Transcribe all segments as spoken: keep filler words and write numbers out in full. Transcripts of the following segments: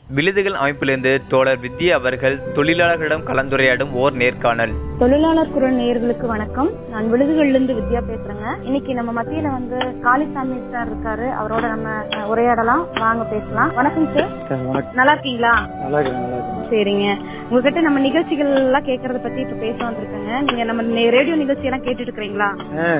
விழுதுகள் அமைப்பிலிருந்து தோழர் வித்யா அவர்கள் தொழிலாளர்களிடம் கலந்துரையாடும் ஓர் நேர்காணல். தொழிலாளர் குரல் நேயர்களுக்கு வணக்கம். நான் விழுதுகளிலிருந்து வித்யா பேசுறேங்க. இன்னைக்கு நம்ம மத்தியில வந்து காளிசாமி சார் இருக்காரு. அவரோட நம்ம உரையாடலாம், வாங்க பேசலாம். வணக்கம் சார். நல்லா இருக்கீங்களா? நல்லா இருக்கேன். சரிங்க, உங்ககிட்ட நம்ம நிகழ்ச்சிகள் எல்லாம் கேட்கறத பத்தி இப்ப பேச வந்திருக்கேங்க. நீங்க நம்ம ரேடியோ நிகழ்ச்சி எல்லாம் கேட்டுட்டு இருக்கீங்களா?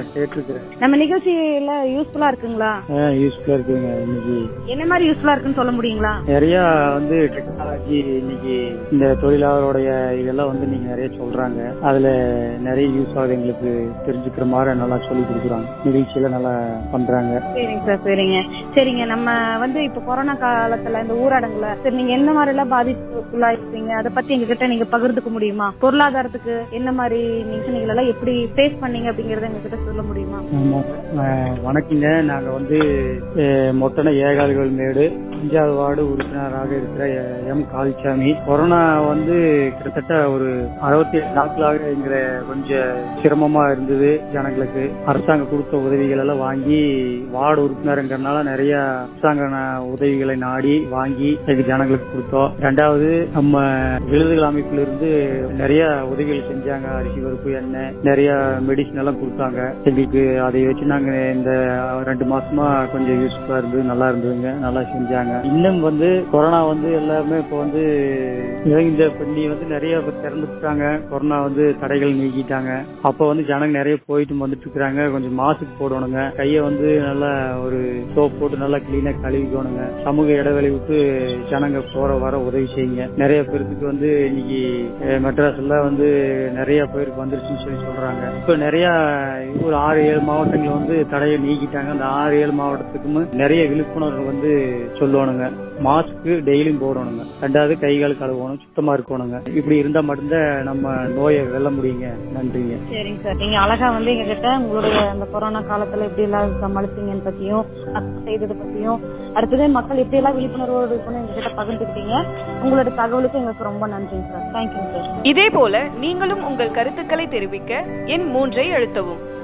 நம்ம நிகழ்ச்சியில யூஸ்ஃபுல்லா இருக்குங்களா? யூஸ்ஃபுல்லா இருக்குங்க. இன்னைக்கு என்ன மாதிரி யூஸ்ஃபுல்லா இருக்குன்னு சொல்ல முடியுங்களா? நிறைய வந்து டெக்னாலஜி இன்னைக்கு இந்த தொழிலாளருடைய இதெல்லாம் வந்து நீங்க நிறைய சொல்றாங்க. அதுல நிறைய யூஸ் ஆகுது, எங்களுக்கு தெரிஞ்சுக்கிற மாதிரி நல்லா சொல்லி கொடுக்குறாங்க. நிகழ்ச்சியில நல்லா பண்றாங்க. சரிங்க சார். சரிங்க சரிங்க நம்ம வந்து இப்ப கொரோனா காலத்துல இந்த ஊரடங்குல சரி நீங்க என்ன மாதிரி எல்லாம் பாதிப்புக்குள்ளாயிருப்பீங்க, அதை பத்தி எங்க கிட்ட நீங்க பகிர்ந்துக்க முடியுமா? பொருளாதாரத்துக்கு என்ன மாதிரி நீங்க எல்லாம் எப்படி ஃபேஸ் பண்ணீங்க அப்படிங்கறத எங்க கிட்ட சொல்ல முடியுமா? வணக்கங்க. நாங்க வந்து மொத்தன ஏகால்கள் மேடு அஞ்சாவது வார்டு உறுப்பினராக இருக்கிற எம் காளிசாமி. கொரோனா வந்து கிட்டத்தட்ட ஒரு அறுபத்தி ஏழு நாட்களாக எங்கிற கொஞ்சம் சிரமமா இருந்தது ஜனங்களுக்கு. அரசாங்கம் கொடுத்த உதவிகள் எல்லாம் வாங்கி வார்டு உறுப்பினருங்கிறதுனால நிறைய அரசாங்க உதவிகளை நாடி வாங்கி எங்க ஜனங்களுக்கு கொடுத்தோம். ரெண்டாவது நம்ம விழுதுகள் அமைப்புல இருந்து நிறைய உதவிகள் செஞ்சாங்க. அரிசி பருப்பு எண்ணெய் நிறைய மெடிசன் எல்லாம் கொடுத்தாங்க எங்களுக்கு. அதை வச்சு நாங்க இந்த ரெண்டு மாசமா கொஞ்சம் யூஸ்ஃபுல்லா இருந்தது, நல்லா இருந்ததுங்க, நல்லா செஞ்சாங்க. இன்னும் வந்து கொரோனா வந்து எல்லாருமே இப்ப வந்து இந்த பண்ணி வந்து நிறைய திறந்துட்டாங்க. கொரோனா வந்து தடைகள் நீக்கிட்டாங்க. அப்ப வந்து ஜனங்க நிறைய போயிட்டு வந்துட்டு இருக்கிறாங்க. கொஞ்சம் மாஸ்க் போடணுங்க, கைய வந்து நல்லா ஒரு சோப் போட்டு நல்லா கிளீனா கழுவிக்கணுங்க. சமூக இடைவெளி விட்டு ஜனங்க போற வர உதவி செய்யுங்க. நிறைய பேருக்கு வந்து இன்னைக்கு மெட்ராஸ்ல வந்து நிறைய பேருக்கு வந்துருச்சுன்னு சொல்லி சொல்றாங்க. இப்ப நிறைய ஒரு ஆறு ஏழு மாவட்டங்கள் வந்து தடையை நீக்கிட்டாங்க. அந்த ஆறு ஏழு மாவட்டத்துக்கும் நிறைய விழிப்புணர்வு வந்து சொல்லணுங்க. மாஸ்க் டெய்லியும் போடணுங்க. ரெண்டாவது கை கால் கழுவணும், சுத்தமா இருக்கணுங்க. இப்படி இருந்தா மட்டும்தான் நம்ம நோயை வெல்ல முடியுங்க. நன்றிங்க. சரிங்க சார். நீங்க அழகா வந்து எங்க கிட்ட உங்களுடைய அந்த கொரோனா காலத்துல எப்படி எல்லாம் சமாளிப்பீங்கன்னு பத்தியும் செய்தது பத்தியும் அடுத்தது மக்கள் எப்படி எல்லாம் விழிப்புணர்வோடு இருக்கணும் எங்க கிட்ட பகிர்ந்துக்கிட்டீங்க. உங்களோட தகவலுக்கு எங்களுக்கு ரொம்ப நன்றிங்க சார். Thank you sir. இதே போல நீங்களும் உங்கள் கருத்துக்களை தெரிவிக்க எண் மூன்றை அழுத்தவும்.